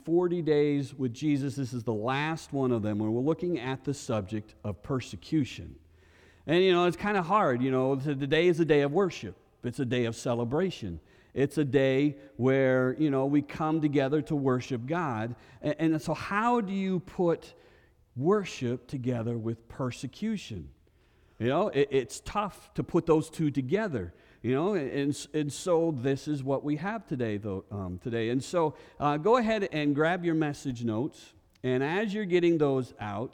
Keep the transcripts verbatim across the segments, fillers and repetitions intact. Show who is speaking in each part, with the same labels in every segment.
Speaker 1: forty days with Jesus. This is the last one of them where we're looking at the subject of persecution. And, you know, it's kind of hard. You know, today is a day of worship. It's a day of celebration. It's a day where, you know, we come together to worship God. And, and so how do you put worship together with persecution? You know, it, it's tough to put those two together. You know, and, and so this is what we have today, though, um, today. And so uh, go ahead and grab your message notes. And as you're getting those out,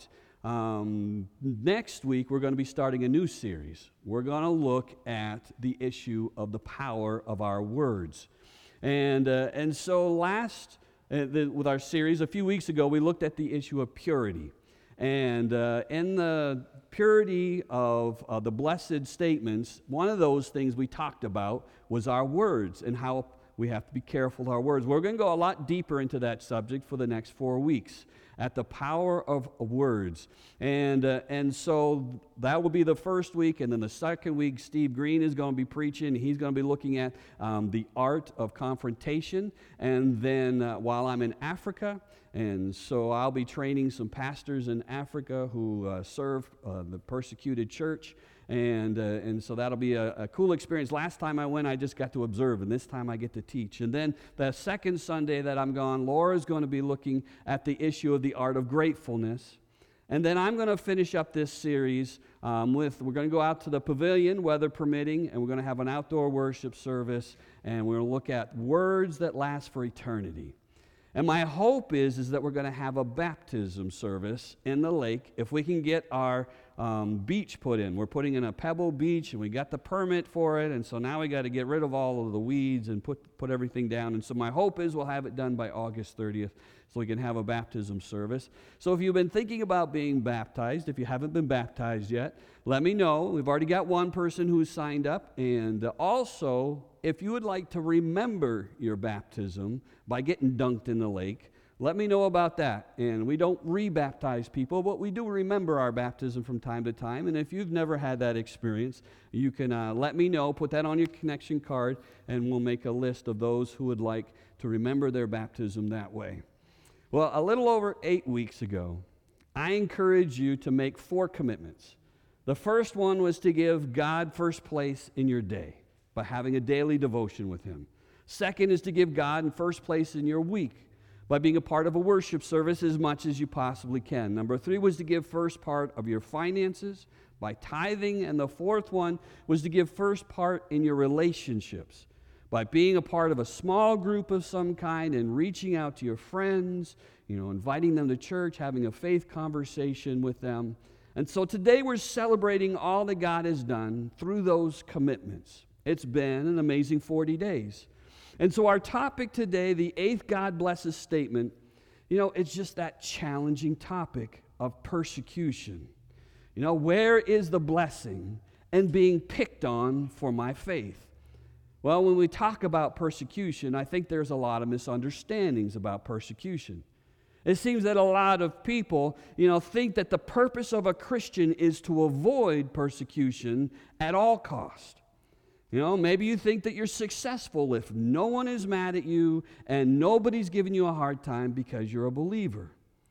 Speaker 1: um, next week we're going to be starting a new series. We're going to look at the issue of the power of our words. And, uh, and so last, uh, the, with our series, a few weeks ago, we looked at the issue of purity. And uh, in the purity of uh, the blessed statements, one of those things we talked about was our words and how we have to be careful of our words. We're going to go a lot deeper into that subject for the next four weeks at the power of words. And, uh, and so that will be the first week. And then the second week, Steve Green is going to be preaching. He's going to be looking at um, the art of confrontation. And then uh, while I'm in Africa, and so I'll be training some pastors in Africa who uh, serve uh, the persecuted church. And uh, and so that'll be a, a cool experience. Last time I went, I just got to observe, and this time I get to teach. And then the second Sunday that I'm gone, Laura's going to be looking at the issue of the art of gratefulness. And then I'm going to finish up this series um, with, we're going to go out to the pavilion, weather permitting, and we're going to have an outdoor worship service, and we're going to look at words that last for eternity. And my hope is, is that we're going to have a baptism service in the lake if we can get our um, beach put in. We're putting in a pebble beach, and we got the permit for it, and so now we got to get rid of all of the weeds and put, put everything down. And so my hope is we'll have it done by August thirtieth so we can have a baptism service. So if you've been thinking about being baptized, if you haven't been baptized yet, let me know. We've already got one person who's signed up, and uh, also, if you would like to remember your baptism by getting dunked in the lake, let me know about that. And we don't re-baptize people, but we do remember our baptism from time to time. And if you've never had that experience, you can uh, let me know, put that on your connection card, and we'll make a list of those who would like to remember their baptism that way. Well, a little over eight weeks ago, I encouraged you to make four commitments. The first one was to give God first place in your day by having a daily devotion with Him. Second is to give God in first place in your week by being a part of a worship service as much as you possibly can. Number three was to give first part of your finances by tithing. And the fourth one was to give first part in your relationships by being a part of a small group of some kind and reaching out to your friends, you know, inviting them to church, having a faith conversation with them. And so today we're celebrating all that God has done through those commitments. It's been an amazing forty days. And so our topic today, the eighth God blesses statement, you know, it's just that challenging topic of persecution. You know, where is the blessing and being picked on for my faith? Well, when we talk about persecution, I think there's a lot of misunderstandings about persecution. It seems that a lot of people, you know, think that the purpose of a Christian is to avoid persecution at all cost. You know, maybe you think that you're successful if no one is mad at you and nobody's giving you a hard time because you're a believer.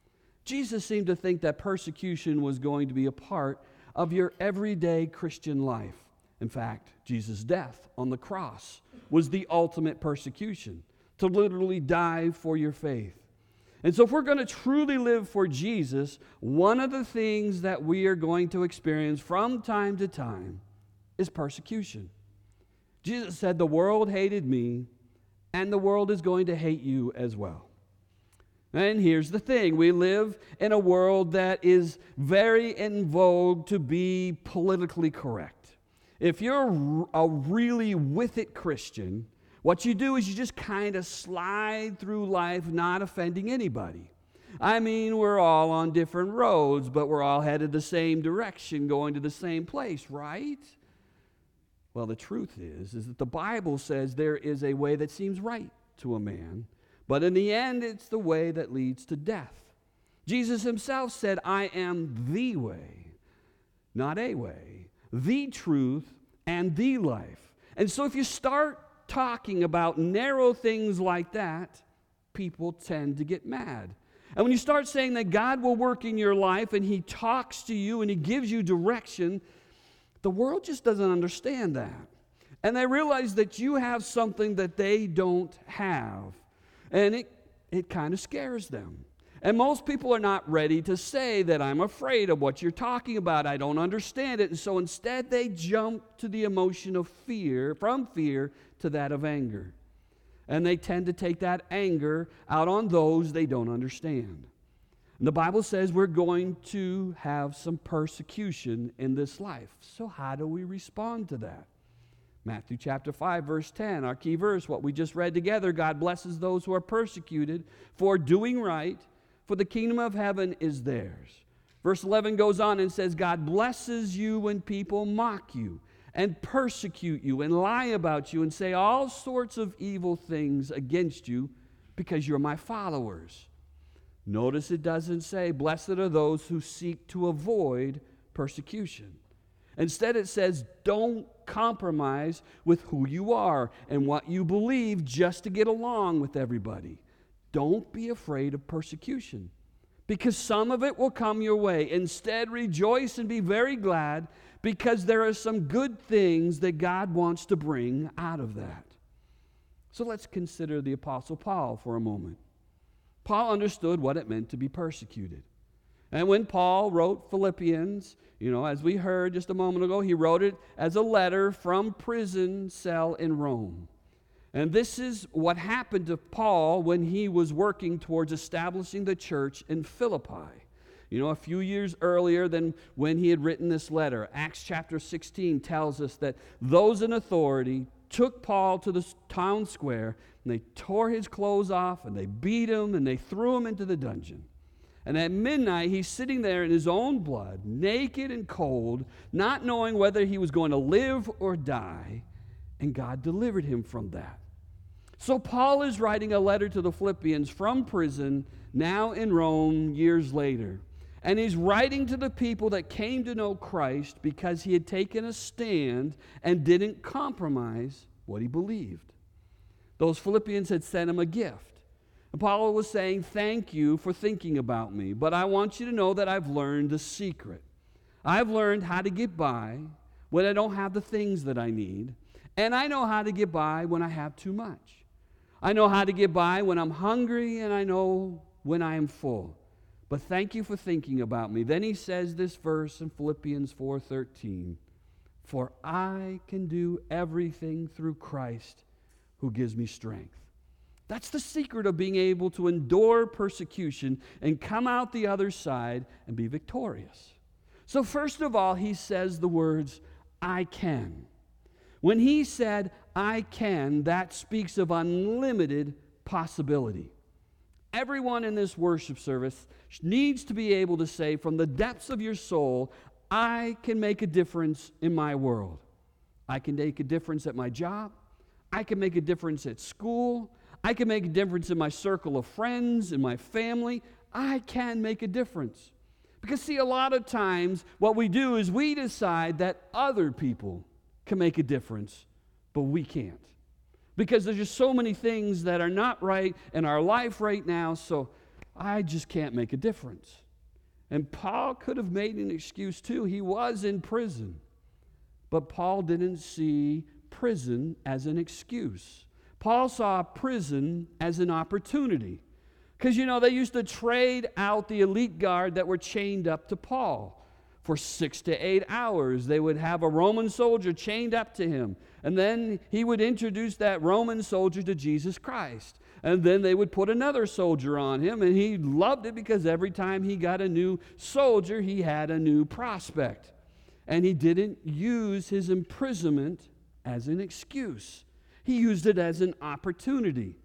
Speaker 1: Jesus seemed to think that persecution was going to be a part of your everyday Christian life. In fact, Jesus' death on the cross was the ultimate persecution, to literally die for your faith. And so if we're going to truly live for Jesus, one of the things that we are going to experience from time to time is persecution. Jesus said, the world hated me, and the world is going to hate you as well. And here's the thing. We live in a world that is very in vogue to be politically correct. If you're a really with-it Christian, what you do is you just kind of slide through life not offending anybody. I mean, we're all on different roads, but we're all headed the same direction, going to the same place, right? Well, the truth is, is that the Bible says there is a way that seems right to a man, but in the end, it's the way that leads to death. Jesus himself said, I am the way, not a way, the truth, and the life. And so if you start talking about narrow things like that, people tend to get mad. And when you start saying that God will work in your life and He talks to you and He gives you direction, the world just doesn't understand that. And they realize that you have something that they don't have. And it, it kind of scares them. And most people are not ready to say that I'm afraid of what you're talking about. I don't understand it. And so instead they jump to the emotion of fear, from fear to that of anger. And they tend to take that anger out on those they don't understand. And the Bible says we're going to have some persecution in this life. So how do we respond to that? Matthew chapter five, verse ten, our key verse, what we just read together. God blesses those who are persecuted for doing right, for the kingdom of heaven is theirs. Verse eleven goes on and says, God blesses you when people mock you and persecute you and lie about you and say all sorts of evil things against you because you're my followers. Notice it doesn't say, blessed are those who seek to avoid persecution. Instead, it says, don't compromise with who you are and what you believe just to get along with everybody. Don't be afraid of persecution, because some of it will come your way. Instead, rejoice and be very glad, because there are some good things that God wants to bring out of that. So let's consider the Apostle Paul for a moment. Paul understood what it meant to be persecuted. And when Paul wrote Philippians, you know, as we heard just a moment ago, he wrote it as a letter from prison cell in Rome. And this is what happened to Paul when he was working towards establishing the church in Philippi. You know, a few years earlier than when he had written this letter, Acts chapter sixteen tells us that those in authority took Paul to the town square, and they tore his clothes off, and they beat him, and they threw him into the dungeon. And at midnight, he's sitting there in his own blood, naked and cold, not knowing whether he was going to live or die, and God delivered him from that. So Paul is writing a letter to the Philippians from prison, now in Rome, years later. And he's writing to the people that came to know Christ because he had taken a stand and didn't compromise what he believed. Those Philippians had sent him a gift. And Paul was saying, thank you for thinking about me, but I want you to know that I've learned a secret. I've learned how to get by when I don't have the things that I need, and I know how to get by when I have too much. I know how to get by when I'm hungry, and I know when I am full. But thank you for thinking about me. Then he says this verse in Philippians four thirteen, for I can do everything through Christ who gives me strength. That's the secret of being able to endure persecution and come out the other side and be victorious. So first of all, he says the words, I can. When he said, I can, that speaks of unlimited possibility. Everyone in this worship service needs to be able to say from the depths of your soul, I can make a difference in my world. I can make a difference at my job. I can make a difference at school. I can make a difference in my circle of friends, in my family. I can make a difference. Because see, a lot of times what we do is we decide that other people can make a difference, but we can't. Because there's just so many things that are not right in our life right now, so I just can't make a difference. And Paul could have made an excuse too. He was in prison. But Paul didn't see prison as an excuse. Paul saw prison as an opportunity. Because, you know, they used to trade out the elite guard that were chained up to Paul. For six to eight hours, they would have a Roman soldier chained up to him. And then he would introduce that Roman soldier to Jesus Christ. And then they would put another soldier on him. And he loved it because every time he got a new soldier, he had a new prospect. And he didn't use his imprisonment as an excuse. He used it as an opportunity.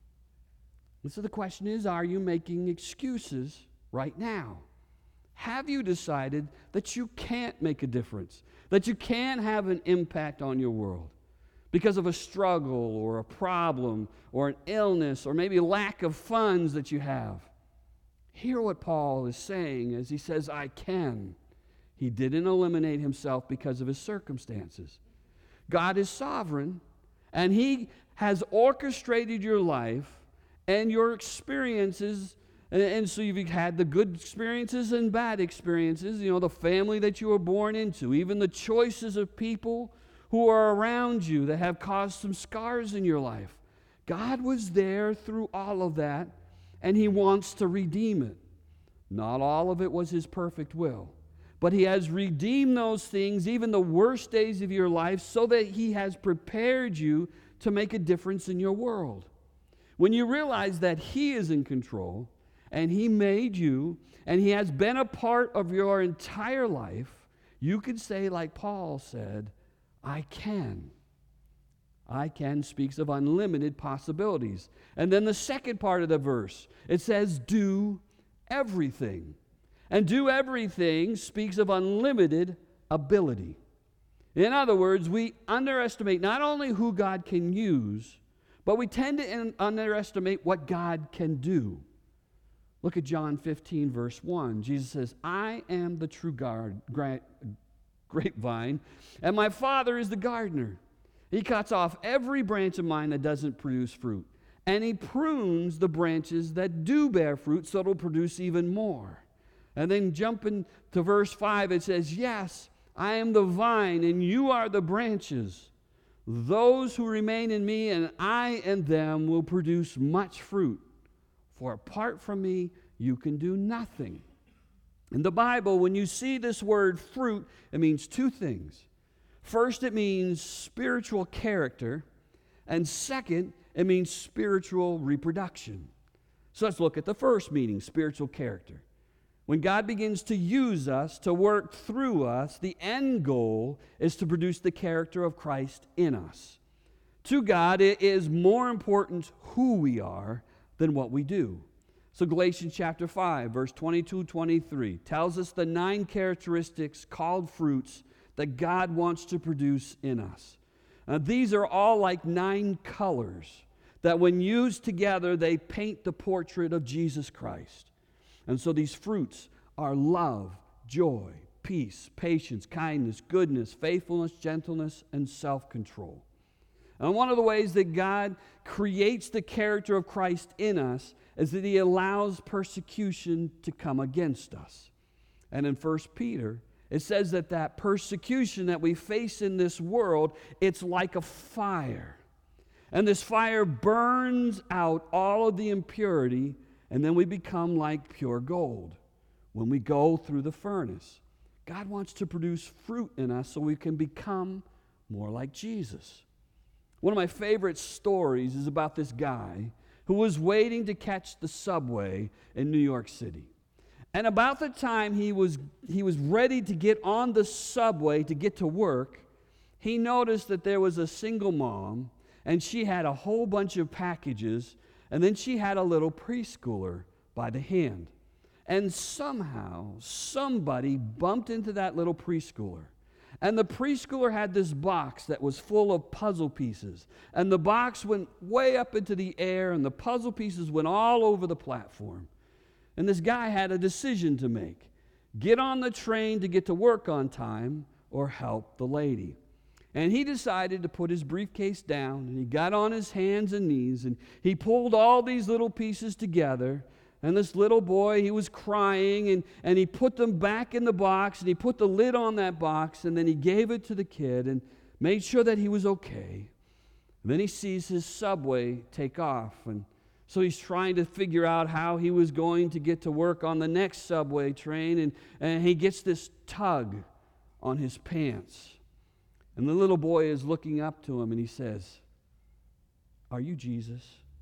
Speaker 1: And so the question is, are you making excuses right now? Have you decided that you can't make a difference, that you can have an impact on your world because of a struggle or a problem or an illness or maybe lack of funds that you have? Hear what Paul is saying as he says, I can. He didn't eliminate himself because of his circumstances. God is sovereign, and he has orchestrated your life and your experiences. And, and so you've had the good experiences and bad experiences, you know, the family that you were born into, even the choices of people who are around you that have caused some scars in your life. God was there through all of that, and He wants to redeem it. Not all of it was His perfect will, but He has redeemed those things, even the worst days of your life, so that He has prepared you to make a difference in your world. When you realize that He is in control, and He made you, and He has been a part of your entire life, you can say like Paul said, I can. I can speaks of unlimited possibilities. And then the second part of the verse, it says, do everything. And do everything speaks of unlimited ability. In other words, we underestimate not only who God can use, but we tend to in- underestimate what God can do. Look at John fifteen, verse one. Jesus says, I am the true guard, gra- grapevine, and my Father is the gardener. He cuts off every branch of mine that doesn't produce fruit, and He prunes the branches that do bear fruit so it'll produce even more. And then jumping to verse five, it says, yes, I am the vine, and you are the branches. Those who remain in me and I in them will produce much fruit. For apart from me, you can do nothing. In the Bible, when you see this word fruit, it means two things. First, it means spiritual character. And second, it means spiritual reproduction. So let's look at the first meaning, spiritual character. When God begins to use us, to work through us, the end goal is to produce the character of Christ in us. To God, it is more important who we are than what we do. So Galatians chapter five, verse twenty-two, twenty-three tells us the nine characteristics called fruits that God wants to produce in us. Now, these are all like nine colors that when used together, they paint the portrait of Jesus Christ. And so these fruits are love, joy, peace, patience, kindness, goodness, faithfulness, gentleness, and self-control. And one of the ways that God creates the character of Christ in us is that He allows persecution to come against us. And in First Peter, it says that that persecution that we face in this world, it's like a fire. And this fire burns out all of the impurity, and then we become like pure gold when we go through the furnace. God wants to produce fruit in us so we can become more like Jesus. One of my favorite stories is about this guy who was waiting to catch the subway in New York City. And about the time he was, he was ready to get on the subway to get to work, he noticed that there was a single mom, and she had a whole bunch of packages, and then she had a little preschooler by the hand. And somehow, somebody bumped into that little preschooler. And the preschooler had this box that was full of puzzle pieces. And the box went way up into the air, and the puzzle pieces went all over the platform. And this guy had a decision to make. Get on the train to get to work on time, or help the lady. And he decided to put his briefcase down, and he got on his hands and knees, and he pulled all these little pieces together. And this little boy, he was crying, and, and he put them back in the box, and he put the lid on that box, and then he gave it to the kid and made sure that he was okay. And then he sees his subway take off, and so he's trying to figure out how he was going to get to work on the next subway train, and, and he gets this tug on his pants. And the little boy is looking up to him, and he says, "Are you Jesus?"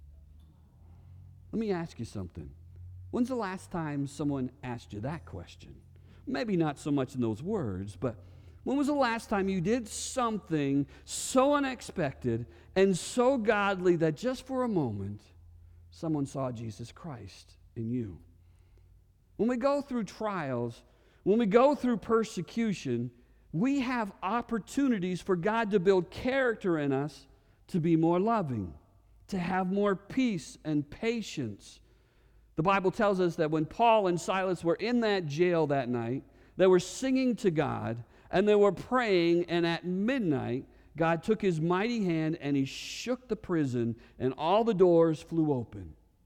Speaker 1: Let me ask you something. When's the last time someone asked you that question? Maybe not so much in those words, but when was the last time you did something so unexpected and so godly that just for a moment, someone saw Jesus Christ in you? When we go through trials, when we go through persecution, we have opportunities for God to build character in us to be more loving, to have more peace and patience. The Bible tells us that when Paul and Silas were in that jail that night, they were singing to God, and they were praying, and at midnight, God took His mighty hand, and He shook the prison, and all the doors flew open.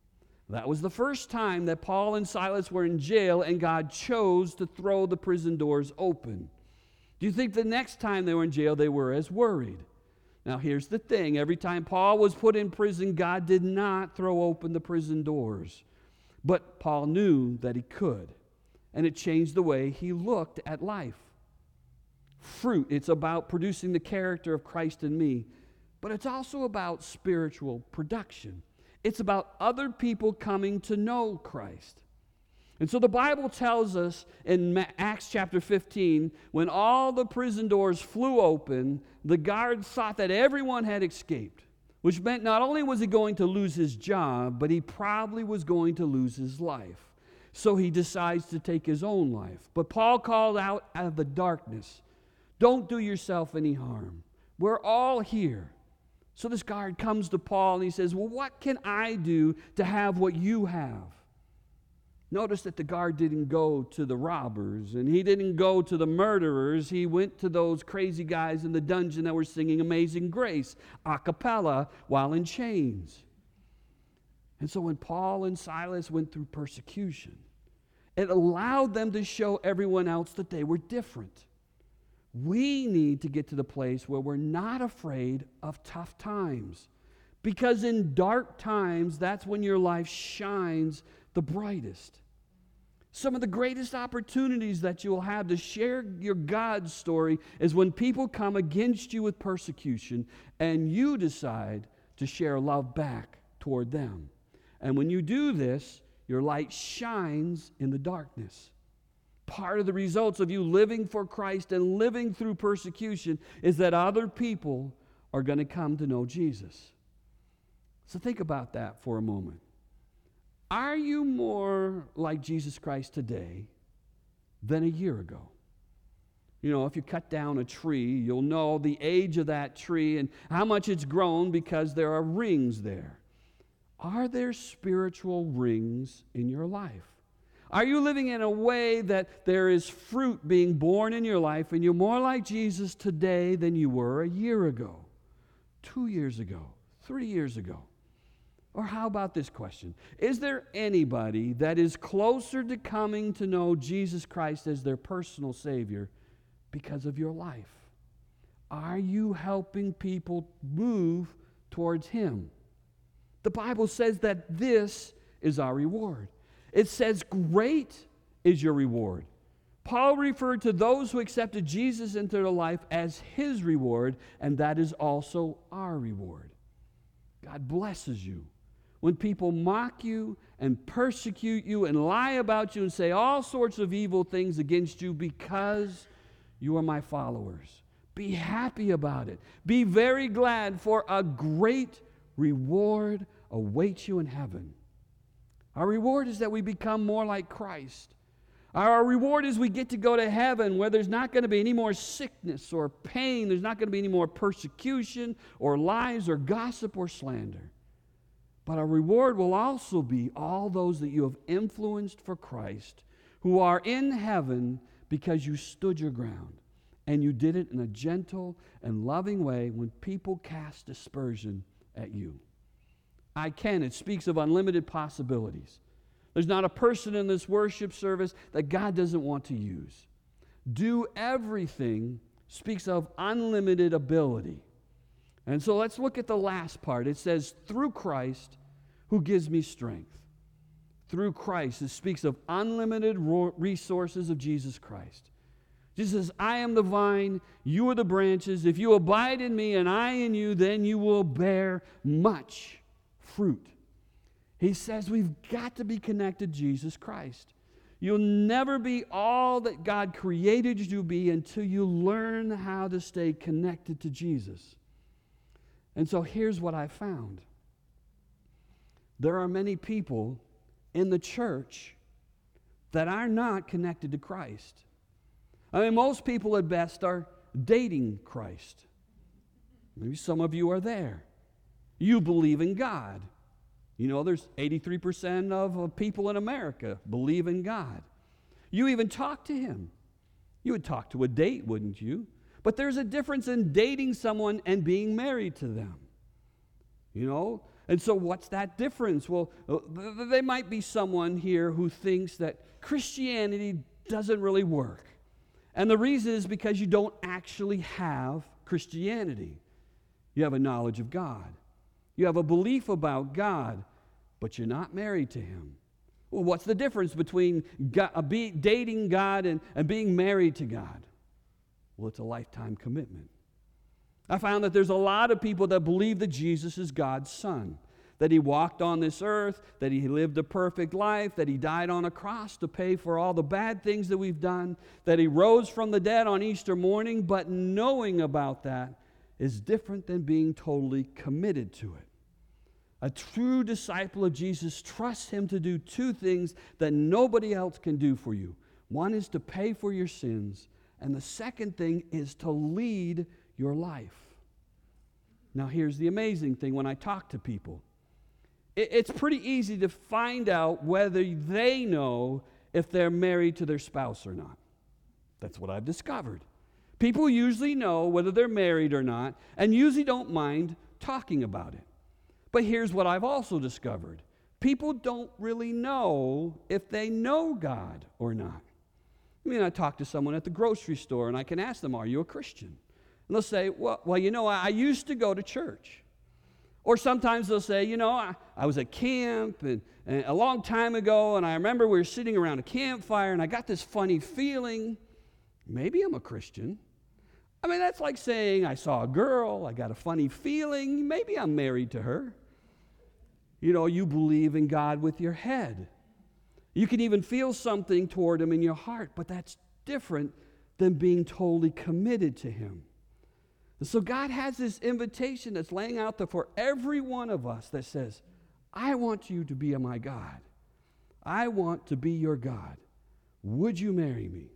Speaker 1: That was the first time that Paul and Silas were in jail and God chose to throw the prison doors open. Do you think the next time they were in jail they were as worried? Now here's the thing. Every time Paul was put in prison, God did not throw open the prison doors. But Paul knew that he could. And it changed the way he looked at life. Fruit, it's about producing the character of Christ in me. But it's also about spiritual production. It's about other people coming to know Christ. And so the Bible tells us in Acts chapter fifteen, when all the prison doors flew open, the guards thought that everyone had escaped, which meant not only was he going to lose his job, but he probably was going to lose his life. So he decides to take his own life. But Paul called out out of the darkness, "Don't do yourself any harm. We're all here." So this guard comes to Paul and he says, "Well, what can I do to have what you have?" Notice that the guard didn't go to the robbers and he didn't go to the murderers. He went to those crazy guys in the dungeon that were singing Amazing Grace a cappella while in chains. And so when Paul and Silas went through persecution, it allowed them to show everyone else that they were different. We need to get to the place where we're not afraid of tough times. Because in dark times, that's when your life shines the brightest. Some of the greatest opportunities that you will have to share your God story is when people come against you with persecution and you decide to share love back toward them. And when you do this, your light shines in the darkness. Part of the results of you living for Christ and living through persecution is that other people are going to come to know Jesus. So think about that for a moment. Are you more like Jesus Christ today than a year ago? You know, if you cut down a tree, you'll know the age of that tree and how much it's grown because there are rings there. Are there spiritual rings in your life? Are you living in a way that there is fruit being born in your life and you're more like Jesus today than you were a year ago, two years ago, three years ago? Or how about this question? Is there anybody that is closer to coming to know Jesus Christ as their personal Savior because of your life? Are you helping people move towards Him? The Bible says that this is our reward. It says, great is your reward. Paul referred to those who accepted Jesus into their life as his reward, and that is also our reward. God blesses you. When people mock you and persecute you and lie about you and say all sorts of evil things against you because you are my followers, be happy about it. Be very glad, for a great reward awaits you in heaven. Our reward is that we become more like Christ. Our reward is we get to go to heaven where there's not going to be any more sickness or pain. There's not going to be any more persecution or lies or gossip or slander. But our reward will also be all those that you have influenced for Christ who are in heaven because you stood your ground and you did it in a gentle and loving way when people cast aspersion at you. I can. It speaks of unlimited possibilities. There's not a person in this worship service that God doesn't want to use. Do everything speaks of unlimited ability. And so let's look at the last part. It says, through Christ who gives me strength. Through Christ, it speaks of unlimited resources of Jesus Christ. Jesus says, I am the vine, you are the branches. If you abide in me and I in you, then you will bear much fruit. He says we've got to be connected to Jesus Christ. You'll never be all that God created you to be until you learn how to stay connected to Jesus. And so here's what I found. There are many people in the church that are not connected to Christ. I mean, most people at best are dating Christ. Maybe some of you are there. You believe in God. You know, there's eighty-three percent of people in America believe in God. You even talk to Him. You would talk to a date, wouldn't you? But there's a difference in dating someone and being married to them. You know, And so what's that difference? Well, there might be someone here who thinks that Christianity doesn't really work. And the reason is because you don't actually have Christianity. You have a knowledge of God. You have a belief about God, but you're not married to Him. Well, what's the difference between God, uh, be, dating God and, and being married to God? Well, it's a lifetime commitment. I found that there's a lot of people that believe that Jesus is God's Son, that He walked on this earth, that He lived a perfect life, that He died on a cross to pay for all the bad things that we've done, that He rose from the dead on Easter morning, but knowing about that is different than being totally committed to it. A true disciple of Jesus trusts Him to do two things that nobody else can do for you. One is to pay for your sins, and the second thing is to lead your life. Now, here's the amazing thing when I talk to people. It, it's pretty easy to find out whether they know if they're married to their spouse or not. That's what I've discovered. People usually know whether they're married or not, and usually don't mind talking about it. But here's what I've also discovered. People don't really know if they know God or not. I mean, I talk to someone at the grocery store, and I can ask them, are you a Christian? And they'll say, well, well you know, I, I used to go to church. Or sometimes they'll say, you know, I, I was at camp and, and a long time ago, and I remember we were sitting around a campfire, and I got this funny feeling, maybe I'm a Christian. I mean, that's like saying I saw a girl, I got a funny feeling, maybe I'm married to her. You know, you believe in God with your head. You can even feel something toward Him in your heart, but that's different than being totally committed to Him. And so God has this invitation that's laying out there for every one of us that says, I want you to be my God. I want to be your God. Would you marry me?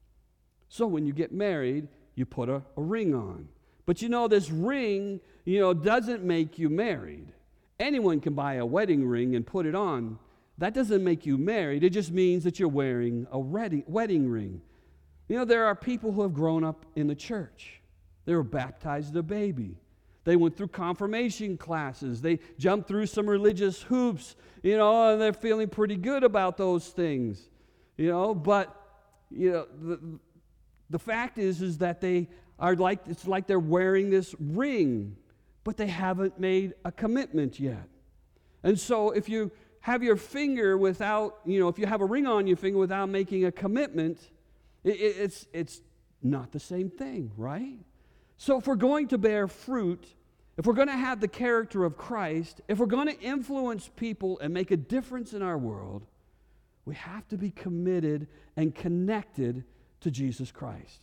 Speaker 1: So when you get married, you put a, a ring on. But you know, this ring, you know, doesn't make you married. Anyone can buy a wedding ring and put it on. That doesn't make you married. It just means that you're wearing a wedding, wedding ring. You know, there are people who have grown up in the church. They were baptized as a baby. They went through confirmation classes. They jumped through some religious hoops, you know, and they're feeling pretty good about those things, you know. But, you know, the, the fact is, is that they are like, it's like they're wearing this ring, but they haven't made a commitment yet. And so if you have your finger without, you know, if you have a ring on your finger without making a commitment, it, it, it's, it's not the same thing, right? So if we're going to bear fruit, if we're going to have the character of Christ, if we're going to influence people and make a difference in our world, we have to be committed and connected to Jesus Christ.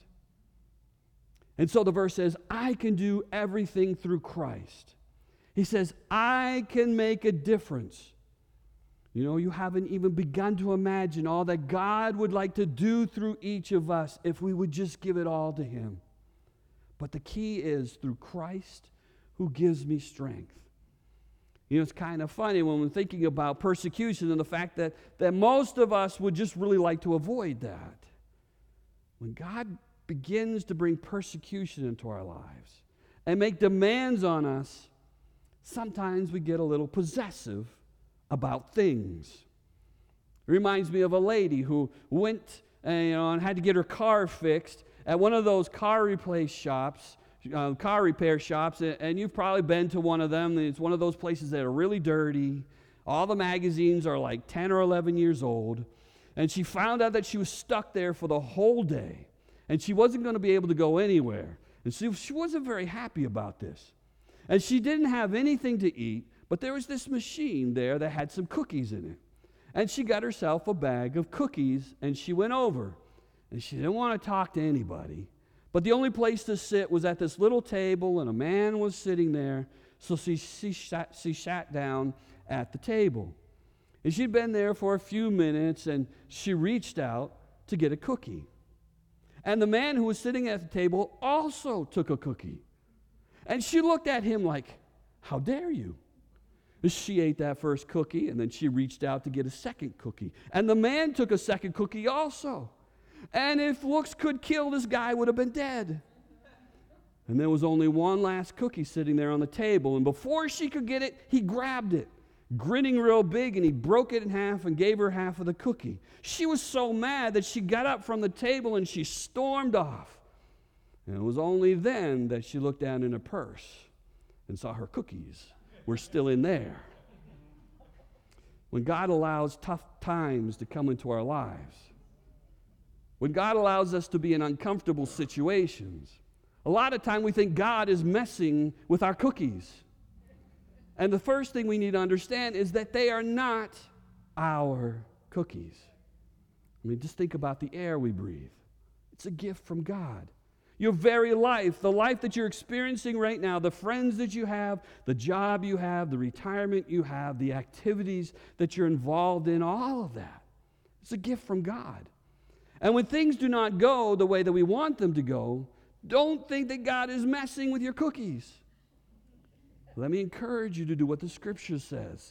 Speaker 1: And so the verse says, I can do everything through Christ. He says, I can make a difference. You know, you haven't even begun to imagine all that God would like to do through each of us if we would just give it all to Him. But the key is through Christ who gives me strength. You know, it's kind of funny when we're thinking about persecution and the fact that, that most of us would just really like to avoid that. When God begins to bring persecution into our lives and make demands on us, sometimes we get a little possessive about things. It reminds me of a lady who went uh, you know, and had to get her car fixed at one of those car replace shops, uh, car repair shops, and, and you've probably been to one of them. It's one of those places that are really dirty. All the magazines are like ten or eleven years old. And she found out that she was stuck there for the whole day. And she wasn't going to be able to go anywhere. And she, she wasn't very happy about this. And she didn't have anything to eat, but there was this machine there that had some cookies in it. And she got herself a bag of cookies, and she went over. And she didn't want to talk to anybody. But the only place to sit was at this little table, and a man was sitting there. So she, she, sat, she sat down at the table. And she'd been there for a few minutes, and she reached out to get a cookie. And the man who was sitting at the table also took a cookie. And she looked at him like, how dare you? She ate that first cookie, and then she reached out to get a second cookie. And the man took a second cookie also. And if looks could kill, this guy would have been dead. And there was only one last cookie sitting there on the table. And before she could get it, he grabbed it, grinning real big, and he broke it in half and gave her half of the cookie. She was so mad that she got up from the table and she stormed off. And it was only then that she looked down in her purse and saw her cookies were still in there. When God allows tough times to come into our lives, when God allows us to be in uncomfortable situations, a lot of time we think God is messing with our cookies. And the first thing we need to understand is that they are not our cookies. I mean, just think about the air we breathe. It's a gift from God. Your very life, the life that you're experiencing right now, the friends that you have, the job you have, the retirement you have, the activities that you're involved in, all of that, it's a gift from God. And when things do not go the way that we want them to go, don't think that God is messing with your cookies. Let me encourage you to do what the Scripture says.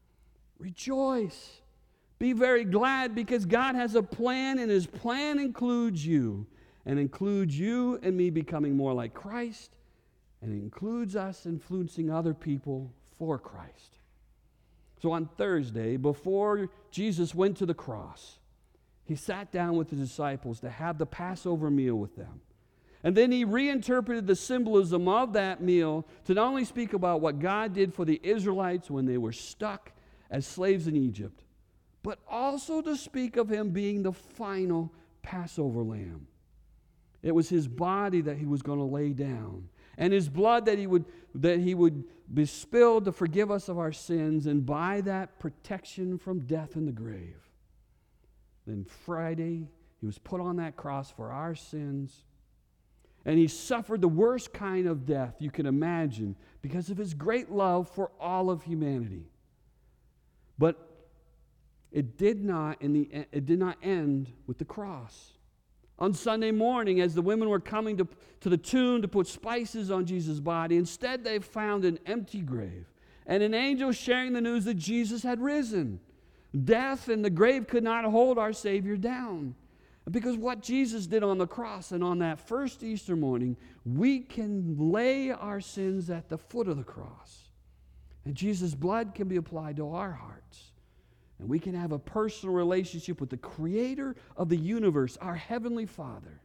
Speaker 1: Rejoice. Be very glad because God has a plan, and His plan includes you, and includes you and me becoming more like Christ, and it includes us influencing other people for Christ. So on Thursday, before Jesus went to the cross, He sat down with the disciples to have the Passover meal with them. And then He reinterpreted the symbolism of that meal to not only speak about what God did for the Israelites when they were stuck as slaves in Egypt, but also to speak of Him being the final Passover lamb. It was His body that He was going to lay down, and His blood that He would that He would be spilled to forgive us of our sins, and by that protection from death and the grave. Then Friday, He was put on that cross for our sins, and He suffered the worst kind of death you can imagine because of His great love for all of humanity. But it did not in the it did not end with the cross. On Sunday morning, as the women were coming to, to the tomb to put spices on Jesus' body, instead they found an empty grave and an angel sharing the news that Jesus had risen. Death and the grave could not hold our Savior down. Because what Jesus did on the cross and on that first Easter morning, we can lay our sins at the foot of the cross. And Jesus' blood can be applied to our hearts. And we can have a personal relationship with the Creator of the universe, our Heavenly Father.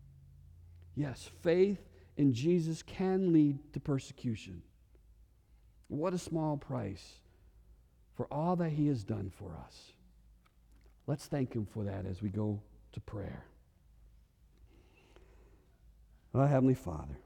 Speaker 1: Yes, faith in Jesus can lead to persecution. What a small price for all that He has done for us. Let's thank Him for that as we go to prayer. Our Heavenly Father,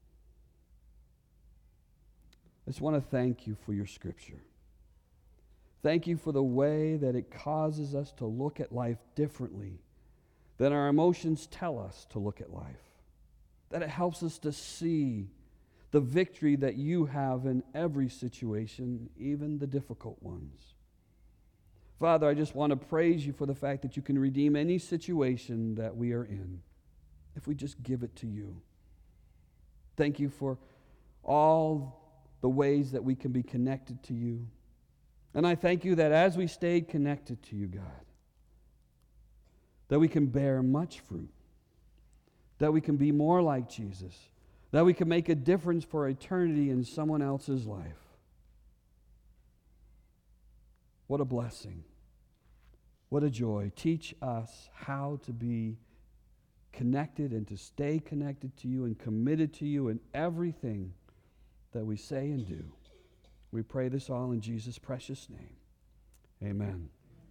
Speaker 1: I just want to thank You for Your Scripture. Thank You for the way that it causes us to look at life differently than our emotions tell us to look at life. That it helps us to see the victory that You have in every situation, even the difficult ones. Father, I just want to praise You for the fact that You can redeem any situation that we are in if we just give it to You. Thank You for all the ways that we can be connected to You. And I thank You that as we stay connected to You, God, that we can bear much fruit, that we can be more like Jesus, that we can make a difference for eternity in someone else's life. What a blessing. What a joy. Teach us how to be connected and to stay connected to You and committed to You in everything that we say and do. We pray this all in Jesus' precious name. Amen.